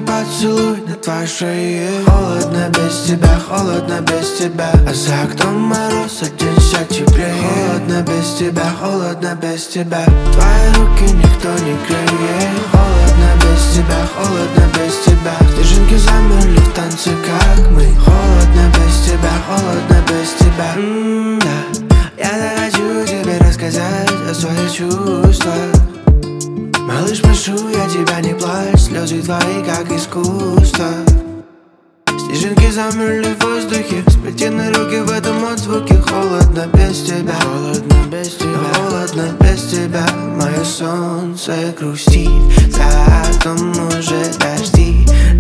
поцелуй на твоей шее. Холодно без тебя, холодно без тебя, а за окном мороз, оденься теплее. Холодно без тебя, холодно без тебя, твои руки никто не греет. Холодно без тебя, холодно без тебя, снежинки замерли в танце, как мы. Холодно без тебя, холодно без тебя. Да, я так хочу тебе рассказать о своих чувствах. Малыш, прошу я тебя, не плачь, слезы твои как искусство. Снежинки замерли в воздухе, сплетены руки в этом отзвуке. Холодно без тебя, холодно без тебя, холодно без тебя. Мое солнце грустит, за окном уже дожди.